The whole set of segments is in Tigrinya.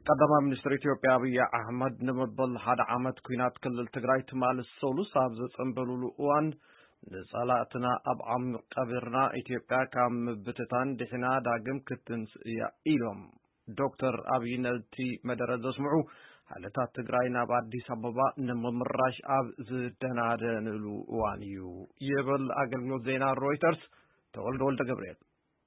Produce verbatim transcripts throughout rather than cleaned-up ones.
قدما منستر ኢትዮጵያ አብይ አህመድ ንመበል ሓደ ዓመት ኩናት ክልል ትግራይ ትማልስ ሶሉስ ኣብ ዘጸንበሉሉ እዋን ንጸላእትና ኣብ ዓሚቕ ቀብርና ኢትዮጵያ ካብ ምብትታን ድሕና ዳግም ክትንስእያ ኢሎም ዶክተር አብይ ነቲ መደረ ዘስምዑ ሓለታት ትግራይ ናብ አዲስ አበባ ንምምራሽ ኣብ ዝደናደንሉ እዋን እዩ ይብል አገልግሎት ዜና ሮይተርስ ተወልደ ወልደ ገብርኤል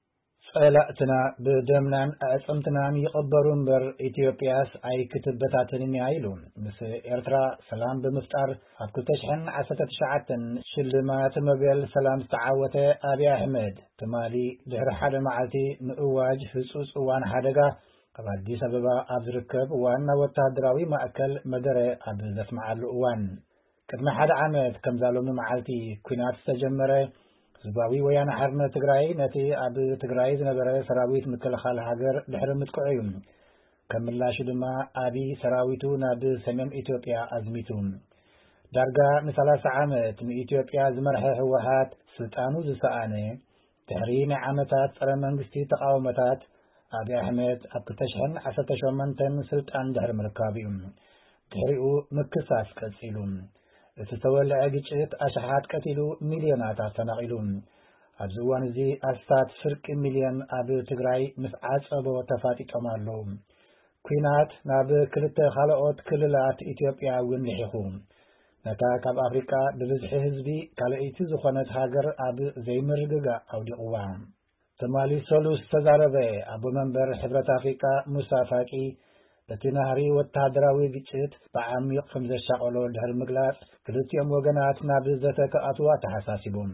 ጸላእትና በደምናን አጽምትናን ይቀበሩን በር ኢትዮጵያስ አይ ክትበታተንን ያይሉ ምስ ኤርትራ ሰላም በመፍጠር ኣብ ክልተሽሕን ዓሰርተ ትሽዓተን ሽልማት ኖቤል ሰላም ዝተዓወተ አብይ አህመድ ተማሊ ድሕሪ ሓደ መዓልቲ ንእዋጅ ህጹጽ እዋን ሓደጋ ኣብ አዲስ አበባ ኣብ ዝርከብ ዋና ወታደራዊ ማእከል መደረ ኣብ ዘስመዓሉ እዋን ቅድሚ ሓደ ዓመት ከምዛሎሚ መዓልቲ ኩናት ዝተጀመረ ህዝባዊ ወያነ ሓርነት ትግራይ ነቲ ኣብ ትግራይ ዝነበረ ሰራዊት ምክልኻል ሃገር ድሕሪ ምጥቅዑ ከም ምላሽ ድማ አብይ ሰራዊቱ ናብ ሰሜን ኢትዮጵያ ኣዝሚቱ ዳርጋ ንሰላሳ ዓመት ንኢትዮጵያ ዝመርሐ ህወሓት ስልጣኑ ዝሰኣነ ድሕሪ ናይ ዓመታት ፀረ መንግስቲ ተቃውሞታት አብይ አህመድ ኣብ ክልተሽሕን ዓሰርተ ሸሞንተን ስልጣን ድሕሪ ምርካብ እዩ ድሕሪኡ ምክሳስ ቀፂሉ እቲ ተወልዐ ግጭት ኣሽሓት ቀቲሉ ሚልዮናት ኣፈናቂሉ ኣብ ዝዋን እዚ ኣስታት ፍርቂ ሚልዮን ኣብ ትግራይ ምስ ዓፀቦ ተፋጢጦም ኣለዉ ኩናት ናብ ክልተ ካልኦት ክልላት ኢትዮጵያ እውን ልሒኹ ነታ ካብ ኣፍሪቃ ብብዝሒ ህዝቢ ካልአይቲ ዝኾነት ሃገር ኣብ ዘይምርግጋእ ኣውዲቑዋ ተማሊ ሶሉስ ተዛረበ ኣቦ መንበር ሕብረት ኣፍሪቃ ሙሳ ፋቂ እቲ ናህሪ ወታደራዊ ግጭት ብዓሚቕ ከም ዘሻቀሎ ድሕሪ ምግላጽ ክልቲኦም ወገናት ናብ ዘተ ከኣትዋ ተሓሳሲቦም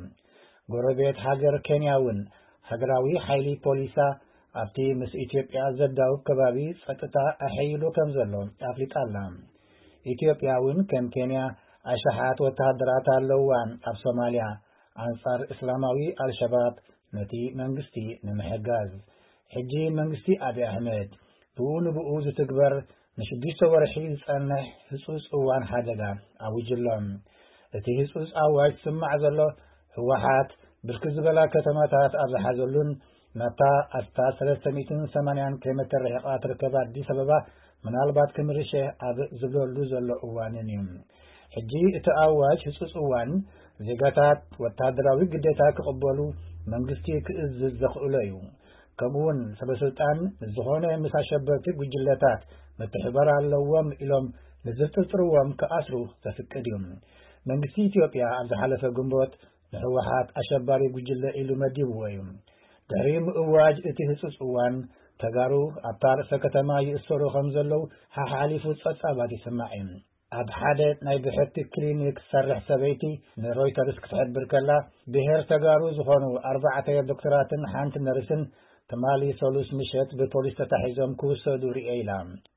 ጎረቤት ሃገር ኬንያ እውን ሃገራዊ ሓይሊ ፖሊሳ ኣብቲ ምስ ኢትዮጵያ ዘዳውብ ከባቢ ጸጥታ ኣሕይሉ ከም ዘሎ ኣፍሊጣ ኣላ ኢትዮጵያ እውን ከም ኬንያ ኣሽሓት ወታደራት ኣለዋን ኣብ ሶማልያ ኣንጻር እስላማዊ አልሸባብ ነቲ መንግስቲ ንምሕጋዝ ሕጂ መንግስቲ አብይ አህመድ ብኡን ብኡ ዝትግበር ንሽዱሽተ ወርሒ ዝጸንሕ ህጹጽ እዋን ሓደጋ ኣውጅሎም እቲ ህጹጽ ኣዋጅ ስማዕ ዘሎ ህወሓት ብርክት ዝበላ ከተማታት ኣብ ዝሓዘሉን ናታ ኣስታት ሰለስተ ሚእትን ሰማንያን ኪሎ ሜትር ርሕቃ ትርከብ ኣዲስ አበባ ምናልባት ክምርሸህ ኣብ ዝብለሉ ዘሎ እዋንን እዩ ሕጂ እቲ ኣዋጅ ህጹጽ እዋን ዜጋታት ወታደራዊ ግዴታ ክቕበሉ መንግስቲ ክእዝዝ ዘኽእሎ እዩ ከምኡውን ሰበስልጣን ዝኾነ ምስ ኣሸበርቲ ጉጅለታት ምትሕብባር ኣለዎም ኢሎም ንዝጥርጥርዎም ከኣስሩ ተፍቅድ እዩ መንግስቲ ኢትዮጵያ ኣብ ዝሓለፈ ግንቦት ንህወሓት ኣሸባሪ ጉጅለ ኢሉ መዲብዎ እዩ ድሕሪ ምእዋጅ እቲ ህጹጽ እዋን ተጋሩ ኣብ ፓርሰ ከተማ ይእሰሩ ከም ዘለው ሓሓሊፉ ጸጻባት ይስማዕ እዩ ኣብ ሓደ ናይ ብሕቲ ክሊኒክ ሰርሕ ሰበይቲ ንሮይተርስ ክትሕብር ከላ ብሄር ተጋሩ ዝኾኑ ኣርባዕተ ዶክተራትን ሓንቲ ነርስን ተማሊ ሶሉስ ምሸት በፖሊስ ተታሒዞም ክውሰዱ ርኤ ኢላ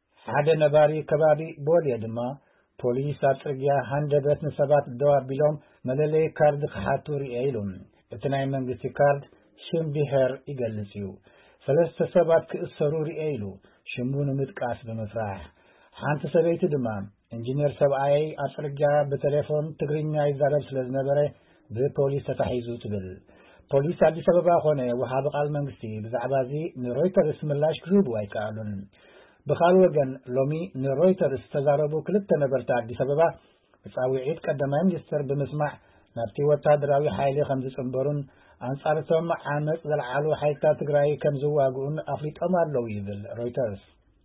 ሓደ ነባሪ ከባቢ ቦልየ ድማ ፖሊስ ኣብ ጽርግያ ሃንደበት ንሰባት ደው ኣቢሎም መለለይ ካርድ ክሓቱ ርኤ ኢሉ እቲ ናይ መንግስቲ ካርድ ሽም ብሄር ይገልጽ እዩ ሰለስተ ሰባት ክእሰሩ ርኤ ኢሉ ሽሙ ንምጥቃስ ብምፍራሕ ሓንቲ ሰበይቲ ድማ ኢንጂነር ሰብኣይ ኣብ ጽርግያ ብቴሌፎን ትግርኛ ይዛረብ ስለ ዝነበረ ብፖሊስ ተታሒዙ ትብል ፖሊስ አዲስ አበባ ኾነ ወሃብ ቃል መንግስቲ ብዛዕባ እዚ ንሮይተርስ ምላሽ ክህቡ ኣይከኣሉን ብኻልእ ወገን ሎሚ ንሮይተርስ ተዛረቡ ክልተ ነበርቲ አዲስ አበባ ብጻውዒት ቀዳማይ ሚኒስትር ብምስማዕ ናብቲ ወታደራዊ ሓይሊ ከም ዝጽንበሩን አንጻርቶም ዓመፅ ዘልዓሉ ሓይልታት ትግራይ ከም ዝዋግኡን ኣፍሊጦም ኣለዉ ይብል ሮይተርስ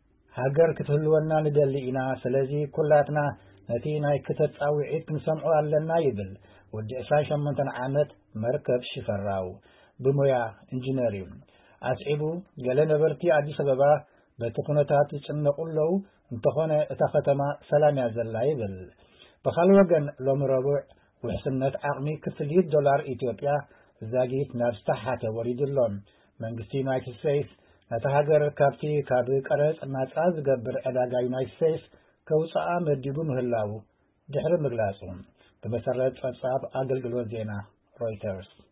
ሃገር ክትህልወና ንደሊ ኢና ስለዚ ኩላትና ነቲ ናይ ክተት ጻውዒት ክንሰምዖ ኣለና ይብል ወዲ ዕስራን ሸሞንተን ዓመት መርከብ ሽፈራው ብሞያ ኢንጂነር እዩ ኣስዒቡ ገለ ነበርቲ አዲስ አበባ በቲ ኩነታት ዝጭነቁለው እንተኾነ እታ ከተማ ሰላም እያ ዘላ ይብል ብኻልእ ወገን ሎሚ ረቡዕ ውሕስነት ዓቕሚ ክፍሊት ዶላር ኢትዮጵያ ዛጊት ናብ ዝተሓተ ወሪዱሎም መንግስቲ ዩናይትድ ስቴትስ ነታ ሃገር ካብቲ ካብ ቀረጽ ናጻ ዝገብር ዕዳጋ ዩናይትድ ስቴትስ ከውፅኣ መዲቡ ምህላው ድሕሪ ምግላጹ በመሰረት ጸብጻብ አገልግሎት ዜና ሮይተርስ